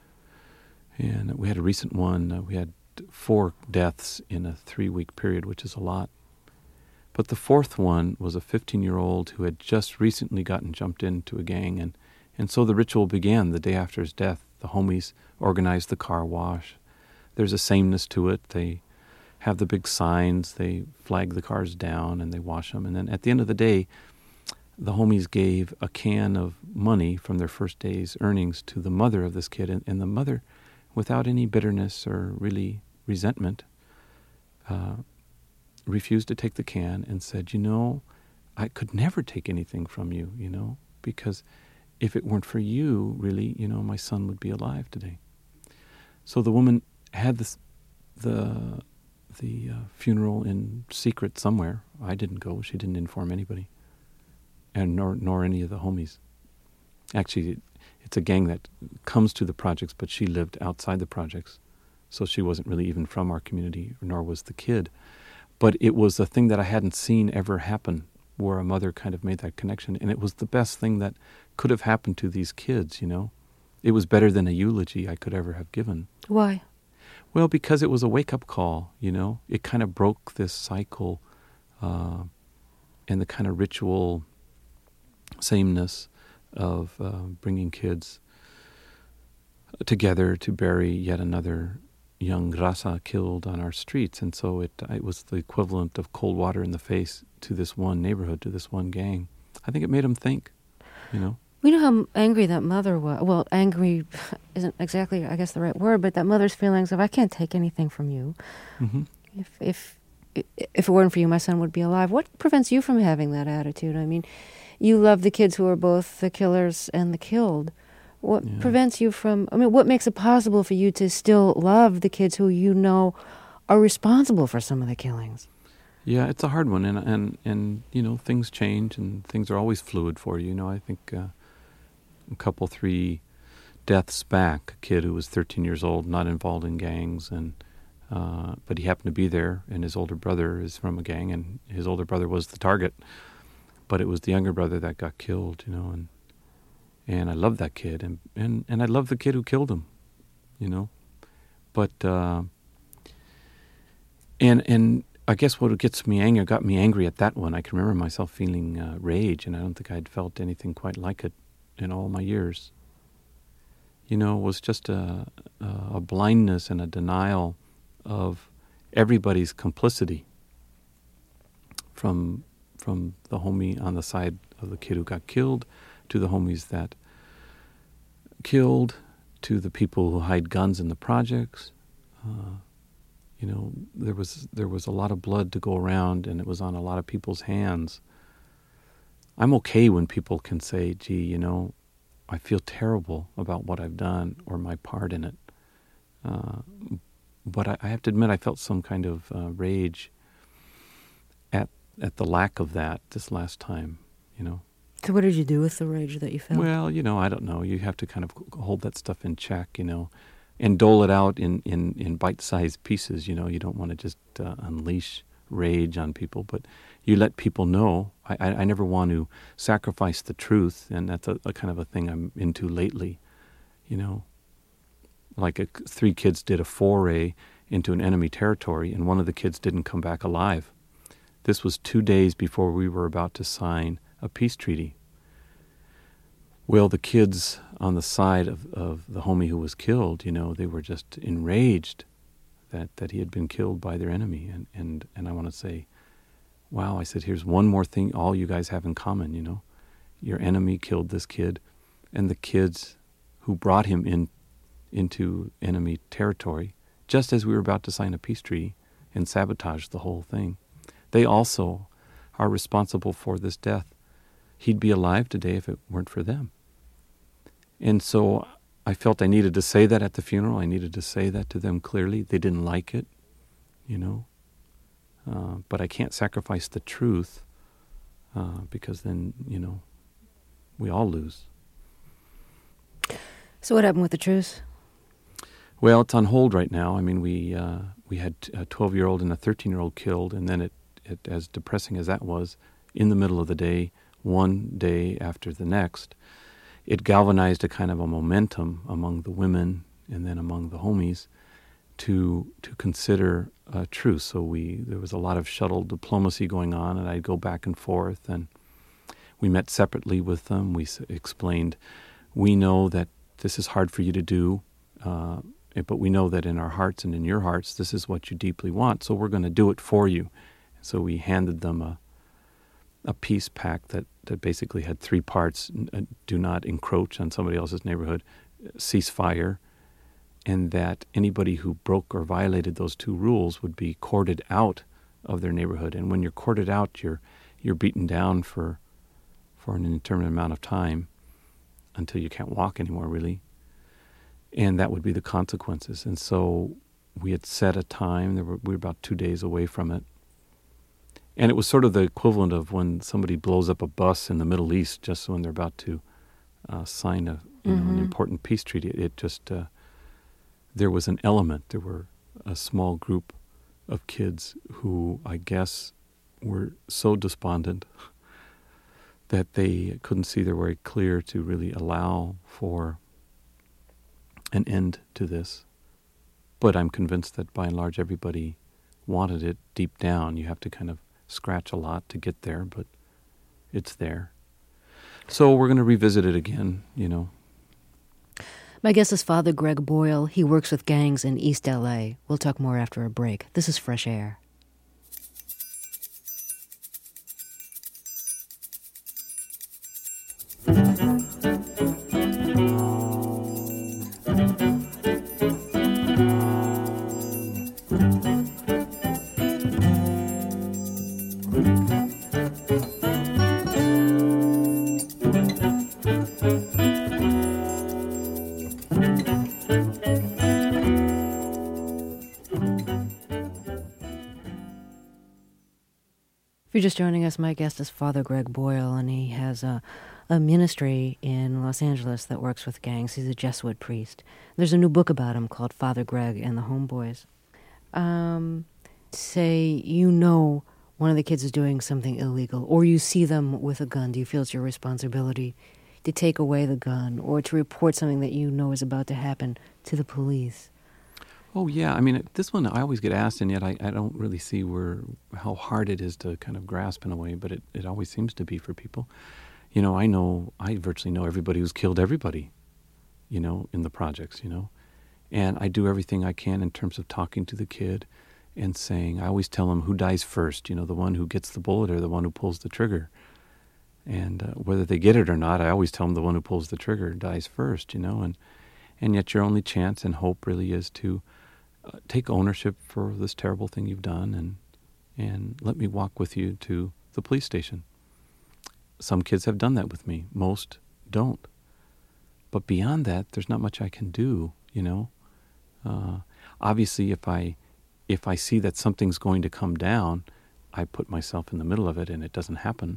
And we had a recent one, uh, we had four deaths in a three-week period, which is a lot. But the fourth one was a fifteen-year-old who had just recently gotten jumped into a gang, and, and so the ritual began the day after his death. The homies organized the car wash. There's a sameness to it. They have the big signs, they flag the cars down, and they wash them. And then at the end of the day, the homies gave a can of money from their first day's earnings to the mother of this kid, and, and the mother, without any bitterness or really resentment, uh, refused to take the can and said, you know, I could never take anything from you, you know, because if it weren't for you, really, you know, my son would be alive today. So the woman had this, the the uh, funeral in secret somewhere. I didn't go. She didn't inform anybody, and nor nor any of the homies. Actually, it's a gang that comes to the projects, but she lived outside the projects, so she wasn't really even from our community, nor was the kid. But it was a thing that I hadn't seen ever happen, where a mother kind of made that connection, and it was the best thing that could have happened to these kids, you know. It was better than a eulogy I could ever have given. Why? Well, because it was a wake-up call, you know. It kind of broke this cycle uh, and the kind of ritual sameness of uh, bringing kids together to bury yet another young raza killed on our streets. And so it, it was the equivalent of cold water in the face to this one neighborhood, to this one gang. I think it made them think, you know. We know how angry that mother was. Well, angry isn't exactly, I guess, the right word, but that mother's feelings of, I can't take anything from you. Mm-hmm. If if if it weren't for you, my son would be alive. What prevents you from having that attitude? I mean, you love the kids who are both the killers and the killed. What yeah. prevents you from, I mean, what makes it possible for you to still love the kids who you know are responsible for some of the killings? Yeah, it's a hard one, and, and, and you know, things change, and things are always fluid for you. You know, I think uh, a couple, three deaths back, a kid who was thirteen years old, not involved in gangs, and uh, but he happened to be there, and his older brother is from a gang, and his older brother was the target, but it was the younger brother that got killed, you know, and and I love that kid, and, and, and I love the kid who killed him, you know, but uh, and and I guess what gets me angry, got me angry at that one, I can remember myself feeling uh, rage, and I don't think I'd felt anything quite like it in all my years. You know, it was just a, a blindness and a denial of everybody's complicity from from the homie on the side of the kid who got killed, to the homies that killed, to the people who hide guns in the projects. Uh, you know, there was there was a lot of blood to go around, and it was on a lot of people's hands. I'm okay when people can say, gee, you know, I feel terrible about what I've done or my part in it. Uh, but I, I have to admit I felt some kind of uh, rage at at the lack of that this last time, you know. So what did you do with the rage that you felt? Well, you know, I don't know. You have to kind of hold that stuff in check, you know, and dole it out in, in, in bite-sized pieces, you know. You don't want to just uh, unleash rage on people, but you let people know. I, I, I never want to sacrifice the truth, and that's a, a kind of a thing I'm into lately, you know. Like a, three kids did a foray into an enemy territory, and one of the kids didn't come back alive. This was two days before we were about to sign a peace treaty. Well, the kids on the side of, of the homie who was killed, you know, they were just enraged that, that he had been killed by their enemy. And, and, and I want to say, wow, I said, here's one more thing all you guys have in common, you know. Your enemy killed this kid, and the kids who brought him in into enemy territory, just as we were about to sign a peace treaty and sabotage the whole thing, they also are responsible for this death. He'd be alive today if it weren't for them. And so I felt I needed to say that at the funeral. I needed to say that to them clearly. They didn't like it, you know. Uh, but I can't sacrifice the truth uh, because then, you know, we all lose. So what happened with the truce? Well, it's on hold right now. I mean, we uh, we had a twelve-year-old and a thirteen-year-old killed, and then it, it, as depressing as that was, in the middle of the day, one day after the next, it galvanized a kind of a momentum among the women and then among the homies to to consider a truce. So we there was a lot of shuttle diplomacy going on, and I'd go back and forth, and we met separately with them. We s- explained, we know that this is hard for you to do, uh, but we know that in our hearts and in your hearts, this is what you deeply want, so we're going to do it for you. So we handed them a a peace pact that, that basically had three parts: do not encroach on somebody else's neighborhood, cease fire, and that anybody who broke or violated those two rules would be courted out of their neighborhood. And when you're courted out, you're you're beaten down for for an indeterminate amount of time until you can't walk anymore, really. And that would be the consequences. And so we had set a time. There were, we were about two days away from it. And it was sort of the equivalent of when somebody blows up a bus in the Middle East just when they're about to uh, sign a you mm-hmm. know, an important peace treaty. It just, uh, there was an element. There were a small group of kids who I guess were so despondent that they couldn't see their way clear to really allow for an end to this. But I'm convinced that by and large everybody wanted it deep down. You have to kind of scratch a lot to get there, but it's there. So we're going to revisit it again, you know. My guest is Father Greg Boyle. He works with gangs in East L A. We'll talk more after a break. This is Fresh Air. If you're just joining us, my guest is Father Greg Boyle, and he has a, a ministry in Los Angeles that works with gangs. He's a Jesuit priest. There's a new book about him called Father Greg and the Homeboys. Um, say you know one of the kids is doing something illegal, or you see them with a gun. Do you feel it's your responsibility to take away the gun or to report something that you know is about to happen to the police? Oh, yeah. I mean, this one I always get asked, and yet I, I don't really see where how hard it is to kind of grasp in a way, but it, it always seems to be for people. You know, I know, I virtually know everybody who's killed everybody, you know, in the projects, you know. And I do everything I can in terms of talking to the kid and saying, I always tell him who dies first, you know, the one who gets the bullet or the one who pulls the trigger. And uh, whether they get it or not, I always tell them the one who pulls the trigger dies first, you know. And, and yet your only chance and hope really is to Uh, take ownership for this terrible thing you've done, and and let me walk with you to the police station. Some kids have done that with me. Most don't. But beyond that, there's not much I can do, you know. Uh, obviously, if I if I see that something's going to come down, I put myself in the middle of it and it doesn't happen.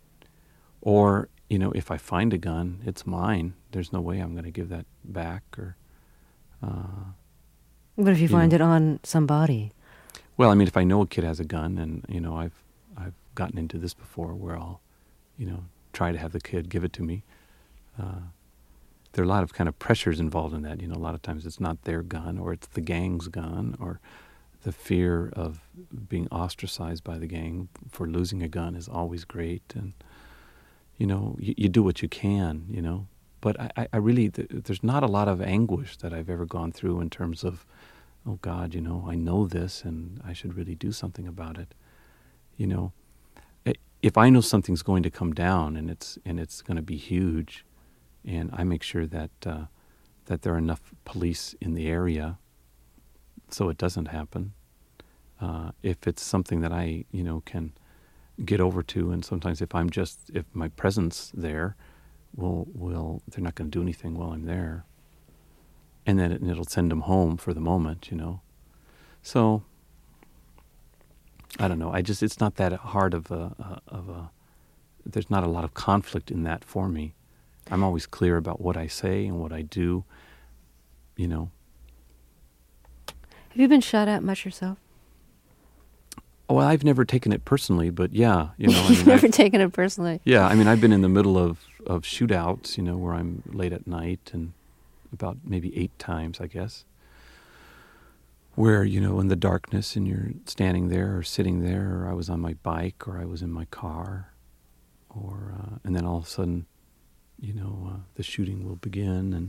Or, you know, if I find a gun, it's mine. There's no way I'm going to give that back. Or uh, What if you, you find know. it on somebody? Well, I mean, if I know a kid has a gun, and, you know, I've I've gotten into this before where I'll, you know, try to have the kid give it to me. Uh, there are a lot of kind of pressures involved in that. You know, a lot of times it's not their gun, or it's the gang's gun, or the fear of being ostracized by the gang for losing a gun is always great. And, you know, you, you do what you can, you know. But I, I really, there's not a lot of anguish that I've ever gone through in terms of, oh God, you know, I know this and I should really do something about it. You know, if I know something's going to come down and it's and it's going to be huge, and I make sure that uh, that there are enough police in the area so it doesn't happen. Uh, if it's something that I, you know, can get over to, and sometimes if I'm just, if my presence there, Will will they're not going to do anything while I'm there, and then it, and it'll send them home for the moment, you know. So I don't know. I just it's not that hard of a, a of a. There's not a lot of conflict in that for me. I'm always clear about what I say and what I do, you know. Have you been shot at much yourself? Well, I've never taken it personally, but yeah, you know. I You've mean, never I've, taken it personally? Yeah, I mean, I've been in the middle of, of shootouts, you know, where I'm late at night, and about maybe eight times, I guess, where, you know, in the darkness and you're standing there or sitting there, or I was on my bike, or I was in my car, or uh, and then all of a sudden, you know, uh, the shooting will begin, and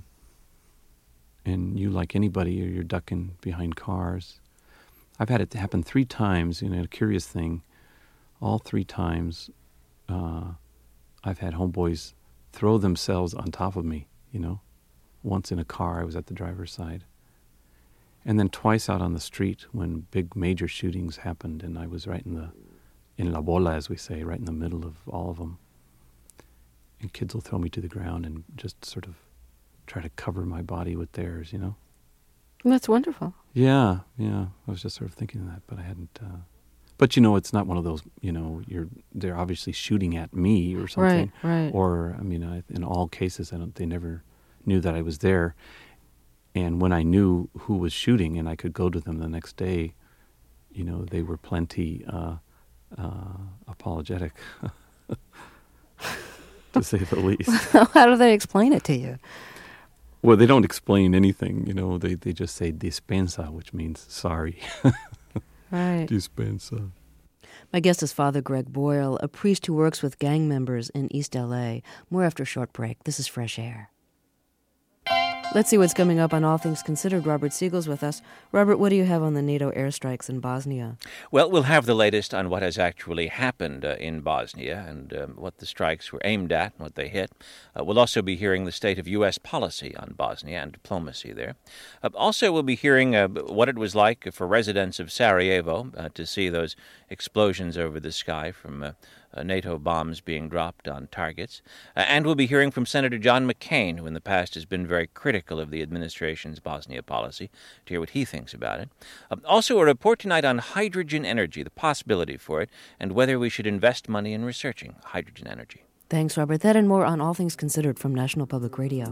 and you, like anybody, you're ducking behind cars. I've had it happen three times, you know, a curious thing. All three times, uh, I've had homeboys throw themselves on top of me, you know. Once in a car, I was at the driver's side. And then twice out on the street when big major shootings happened, and I was right in the, in la bola, as we say, right in the middle of all of them. And kids will throw me to the ground and just sort of try to cover my body with theirs, you know. That's wonderful. Yeah, yeah. I was just sort of thinking that, but I hadn't. Uh, but you know, it's not one of those. You know, you're they're obviously shooting at me or something. Right, right. Or I mean, I, in all cases, I don't. They never knew that I was there. And when I knew who was shooting, and I could go to them the next day, you know, they were plenty uh, uh, apologetic, to say the least. How do they explain it to you? Well, they don't explain anything, you know. They they just say dispensa, which means sorry. Right. Dispensa. My guest is Father Greg Boyle, a priest who works with gang members in East L A. More after a short break. This is Fresh Air. Let's see what's coming up on All Things Considered. Robert Siegel's with us. Robert, what do you have on the NATO airstrikes in Bosnia? Well, we'll have the latest on what has actually happened uh, in Bosnia and um, what the strikes were aimed at and what they hit. Uh, we'll also be hearing the state of U S policy on Bosnia and diplomacy there. Uh, also, we'll be hearing uh, what it was like for residents of Sarajevo uh, to see those explosions over the sky from uh, uh, NATO bombs being dropped on targets. Uh, and we'll be hearing from Senator John McCain, who in the past has been very critical of the administration's Bosnia policy, to hear what he thinks about it. Uh, also, a report tonight on hydrogen energy, the possibility for it, and whether we should invest money in researching hydrogen energy. Thanks, Robert. That and more on All Things Considered from National Public Radio.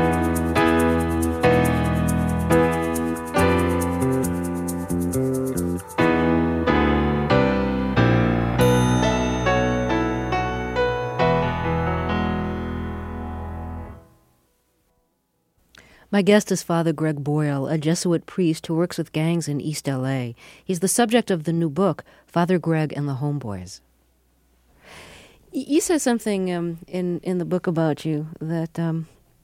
My guest is Father Greg Boyle, a Jesuit priest who works with gangs in East L A. He's the subject of the new book, Father Greg and the Homeboys. You said something um, in, in the book about you that um,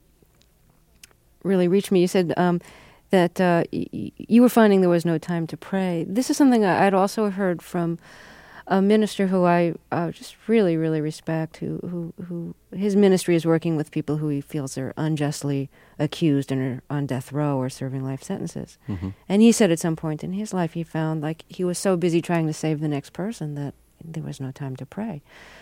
really reached me. You said um, that uh, y- you were finding there was no time to pray. This is something I'd also heard from a minister who I uh, just really, really respect, who, who, who his ministry is working with people who he feels are unjustly accused and are on death row or serving life sentences. Mm-hmm. And he said at some point in his life he found like he was so busy trying to save the next person that there was no time to pray.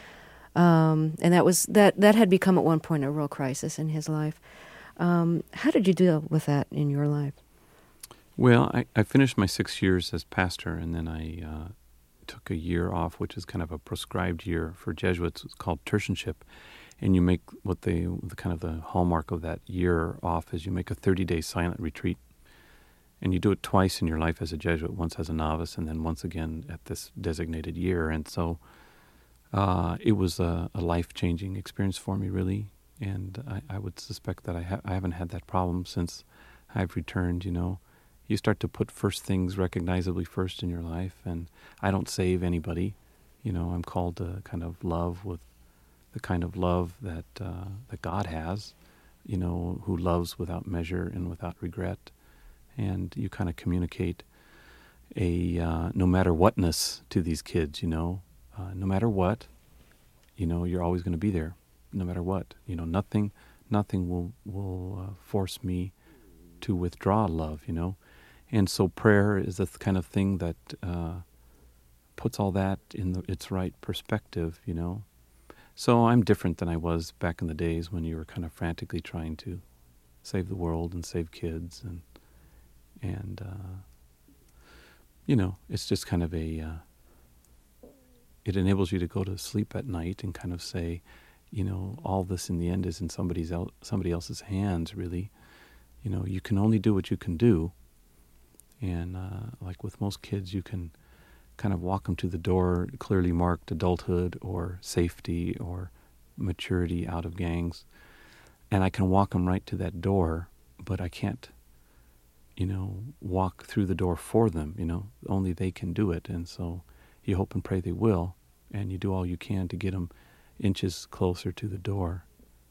Um, and that was that, that had become at one point a real crisis in his life. Um, how did you deal with that in your life? Well, I, I finished my six years as pastor, and then I uh, took a year off, which is kind of a prescribed year for Jesuits. It's called tertianship, and you make what they the kind of the hallmark of that year off is you make a thirty-day silent retreat, and you do it twice in your life as a Jesuit, once as a novice, and then once again at this designated year. And so uh, it was a, a life-changing experience for me, really. And I, I would suspect that I, ha- I haven't had that problem since I've returned, you know. You start to put first things recognizably first in your life, and I don't save anybody. You know, I'm called to kind of love with the kind of love that uh, that God has, you know, who loves without measure and without regret. And you kind of communicate a uh, no matter whatness to these kids, you know. Uh, no matter what, you know, you're always going to be there. No matter what, you know, nothing, nothing will will uh, force me to withdraw love, you know. And so prayer is the kind of thing that uh, puts all that in the, its right perspective, you know. So I'm different than I was back in the days when you were kind of frantically trying to save the world and save kids, and and uh, you know, it's just kind of a. Uh, it enables you to go to sleep at night and kind of say, you know, all this in the end is in somebody's el- somebody else's hands, really. You know, you can only do what you can do. And uh, like with most kids, you can kind of walk them to the door, clearly marked adulthood or safety or maturity out of gangs. And I can walk them right to that door, but I can't, you know, walk through the door for them, you know. Only they can do it. And so you hope and pray they will, and you do all you can to get them inches closer to the door.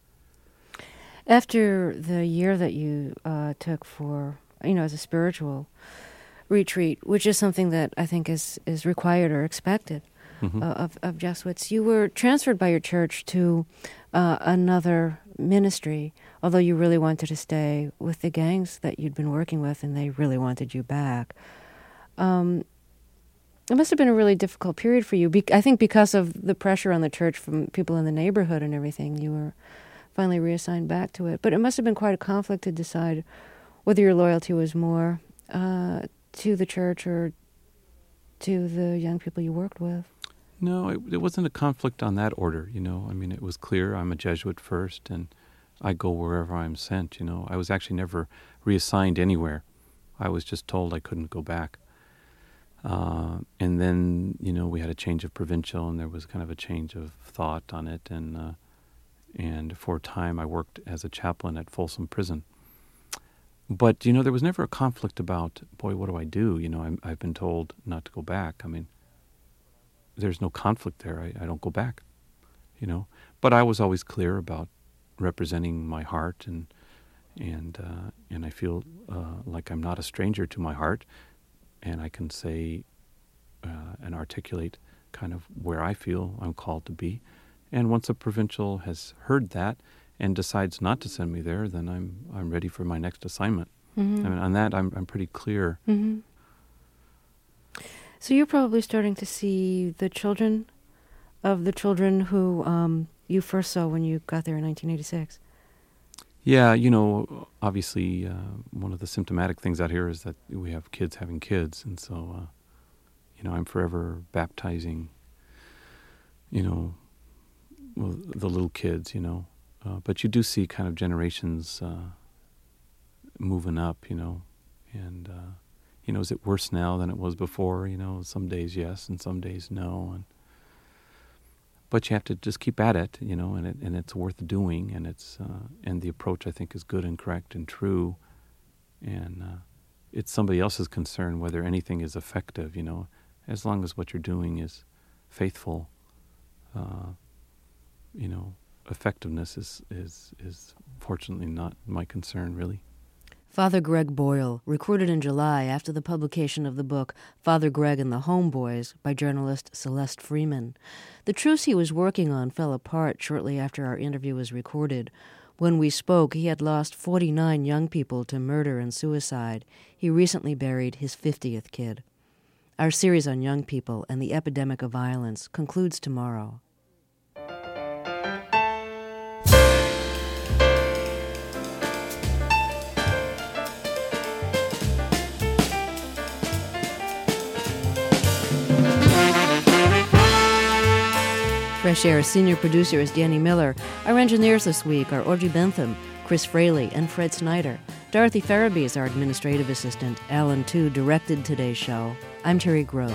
After the year that you uh, took for, you know, as a spiritual retreat, which is something that I think is, is required or expected mm-hmm. uh, of, of Jesuits, you were transferred by your church to uh, another ministry, although you really wanted to stay with the gangs that you'd been working with, and they really wanted you back. Um, it must have been a really difficult period for you. Be- I think because of the pressure on the church from people in the neighborhood and everything, you were finally reassigned back to it. But it must have been quite a conflict to decide whether your loyalty was more uh, to the church or to the young people you worked with. No, it, it wasn't a conflict on that order, you know. I mean, it was clear I'm a Jesuit first, and I go wherever I'm sent, you know. I was actually never reassigned anywhere. I was just told I couldn't go back. Uh, and then, you know, we had a change of provincial, and there was kind of a change of thought on it. And uh, and for a time, I worked as a chaplain at Folsom Prison. But, you know, there was never a conflict about, boy, what do I do? You know, I'm, I've been told not to go back. I mean, there's no conflict there. I, I don't go back, you know. But I was always clear about representing my heart, and and uh, and I feel uh, like I'm not a stranger to my heart, and I can say uh, and articulate kind of where I feel I'm called to be. And once a provincial has heard that and decides not to send me there, then I'm I'm ready for my next assignment. Mm-hmm. I mean, on that, I'm I'm pretty clear. Mm-hmm. So you're probably starting to see the children of the children who um, you first saw when you got there in nineteen eighty-six? Yeah, you know, obviously uh, one of the symptomatic things out here is that we have kids having kids, and so, uh, you know, I'm forever baptizing, you know, well, the little kids, you know. Uh, but you do see kind of generations uh, moving up, you know, and, uh, you know, is it worse now than it was before? You know, some days yes, and some days no, and but you have to just keep at it, you know, and it and it's worth doing, and it's uh, and the approach, I think, is good and correct and true, and uh, it's somebody else's concern whether anything is effective, you know, as long as what you're doing is faithful, uh, you know, effectiveness is is is fortunately not my concern, really. Father Greg Boyle, recorded in July after the publication of the book Father Greg and the Homeboys by journalist Celeste Freeman. The truce he was working on fell apart shortly after our interview was recorded. When we spoke, he had lost forty-nine young people to murder and suicide. He recently buried his fiftieth kid. Our series on young people and the epidemic of violence concludes tomorrow. Fresh Air senior producer is Danny Miller. Our engineers this week are Audrey Bentham, Chris Fraley, and Fred Snyder. Dorothy Farabee is our administrative assistant. Alan Tu directed today's show. I'm Terry Gross.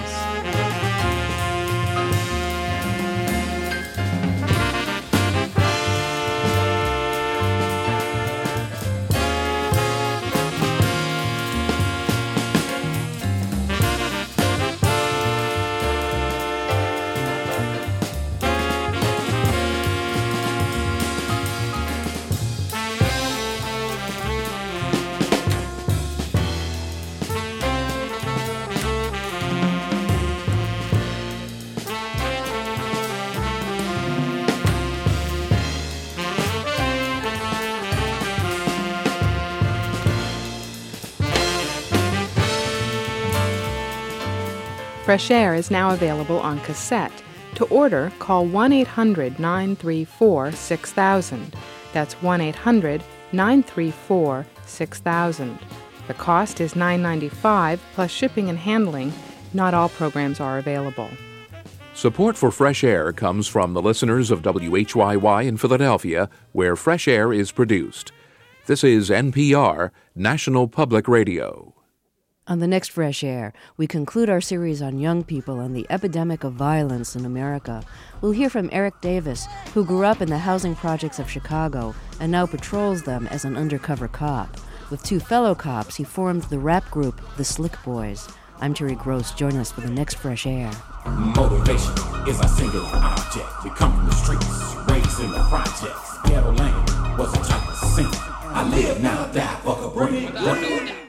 Fresh Air is now available on cassette. To order, call one eight hundred nine three four six thousand. That's one eight hundred nine three four six thousand. The cost is nine dollars and ninety-five cents plus shipping and handling. Not all programs are available. Support for Fresh Air comes from the listeners of W H Y Y in Philadelphia, where Fresh Air is produced. This is N P R, National Public Radio. On the next Fresh Air, we conclude our series on young people and the epidemic of violence in America. We'll hear from Eric Davis, who grew up in the housing projects of Chicago and now patrols them as an undercover cop. With two fellow cops, he formed the rap group The Slick Boys. I'm Terry Gross. Join us for the next Fresh Air. Motivation is a singular object. We come from the streets, raised in the projects. Ghetto lane was a type of scene. I live now, die, fuck a brain.